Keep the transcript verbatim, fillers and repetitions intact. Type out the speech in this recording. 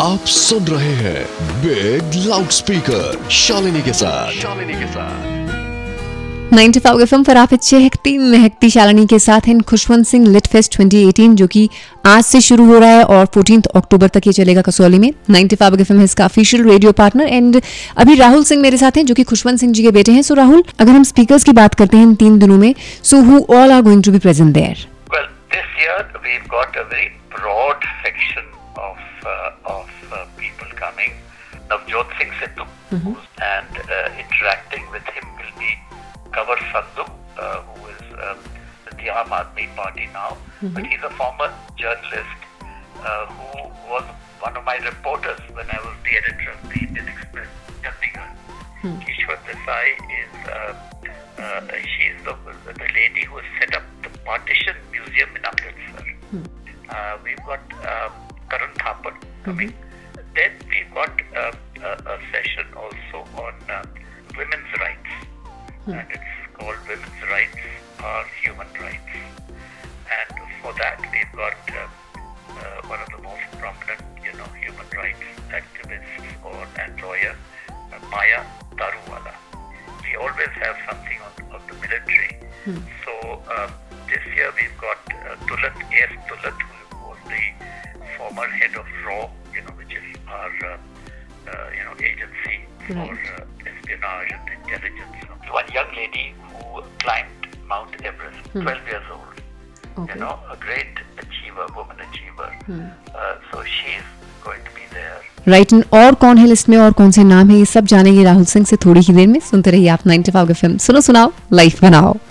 आप सुन रहे हैं बिग लाउड स्पीकर शालिनी के साथ शालिनी के साथ नाइंटी फाइव एफ एम पर आप चहकती महकती शालिनी के साथ हैं। Khushwant Singh lit fest twenty eighteen जो कि आज से शुरू हो रहा है और चौदह अक्टूबर तक ये चलेगा कसौली में। नाइंटी फाइव एफ एम है इसका ऑफिशियल रेडियो पार्टनर एंड अभी राहुल सिंह मेरे साथ हैं जो कि खुशवंत सिंह जी के बेटे हैं। सो राहुल, अगर हम स्पीकर्स की बात करते हैं इन तीन दिनों में, so who all are going to be present there? Well, this year we've got a very broad section of uh, of uh, people coming. Navjot Singh Sidhu mm-hmm. and uh, interacting with him will be Kanwar Sandhu, uh, who is uh, with the Aam Aadmi Party now, mm-hmm. but he's a former journalist uh, who was one of my reporters when I was the editor of the Indian Express, Chandigarh. Mm-hmm. Ishwar Desai is uh, uh, she's the, the lady who has set up the Partition Museum in Amritsar. Hmm. Uh, we've got uh, Karan Thapar coming. Mm-hmm. Then we've got uh, a, a session also on uh, women's rights. Hmm. And it's called Women's Rights or Human Rights. And for that we've got uh, uh, one of the most prominent, you know, human rights activists or and lawyer, uh, Maya Daruwala. We always have something on, on the military. Hmm. So uh, this year we've got uh, Tulat, A S Tulat, who was the former head of R A W, you know, which is our uh, uh, you know agency for right. uh, espionage and intelligence. One young lady who climbed Mount Everest, hmm. twelve years old. Okay. You know, a great achiever, woman achiever. Hmm. Uh, so she's going to be there. Right right, और कौन है list में और कौन से नाम है, ये सब जानेंगे राहुल सिंह से थोड़ी ही देर में। सुनते रहिए आप नाइंटी फाइव एफ एम। सुनो सुनाओ, लाइफ बनाओ।